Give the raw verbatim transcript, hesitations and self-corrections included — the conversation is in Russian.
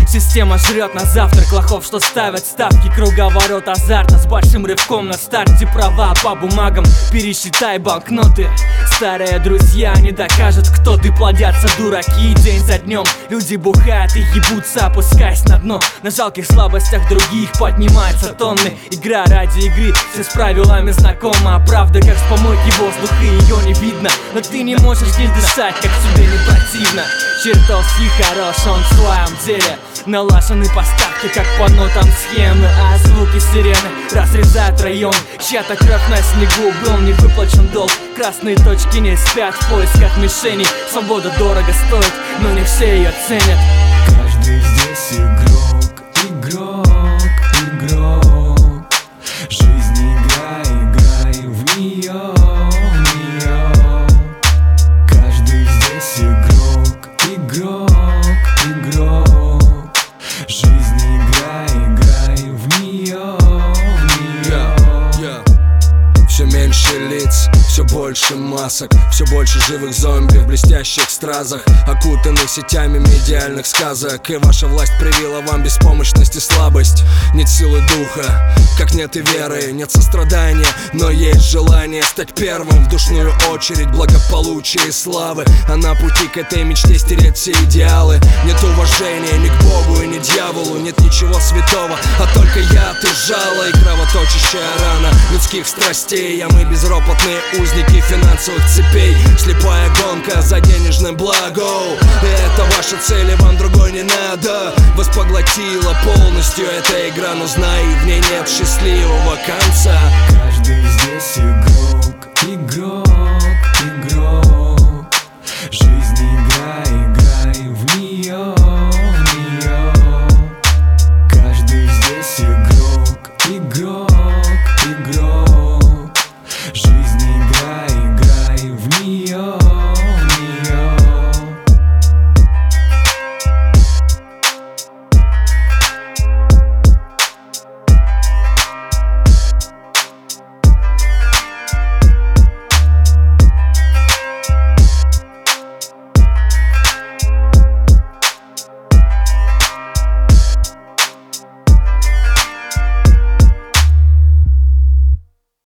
Система жрет на завтрак лохов, что ставят ставки. Круговорот азарта с большим рывком на старте. Права по бумагам, пересчитай банкноты. Старые друзья не докажут, кто ты. Плодятся дураки день за днем. Люди бухают и ебутся, опускаясь на дно. На жалких слабостях других поднимаются тонны. Игра ради игры, все с правилами знакома. А правда как с помойки воздух, и ее не видно. Но ты не можешь не дышать, как тебе не противно. Чертовски хорош он в своем деле. Налажены поставки, как по нотам схемы. А звуки сирены разрезают район. Чья-то кровь на снегу, был не выплачен долг. Красные точки не спят в поисках мишеней. Свобода дорого стоит, но не все ее ценят. Каждый здесь игрок, игрок, игрок. Жизнь игра, играй в нее, в нее. Каждый здесь игрок, игрок, игрок. Жизнь игра, играй в нее, в нее. Yeah, yeah. Все меньше лиц, все больше масок, все больше живых зомби в блестящих стразах, окутанных сетями медиальных сказок. И ваша власть привила вам беспомощность и слабость. Нет силы духа, как нет и веры. Нет сострадания, но есть желание стать первым в душную очередь благополучия и славы. А на пути к этой мечте стереть все идеалы. Нет уважения ни к Богу и ни дьяволу. Нет ничего святого, а только яд и жало. И кровоточащая рана людских страстей. А мы безропотные узники финансовых цепей. Слепая гонка за денежным благом. И это ваша цель, и вам другой не надо. Вас поглотила полностью эта игра, но знай, в ней нет счастливого конца. Каждый здесь игрок.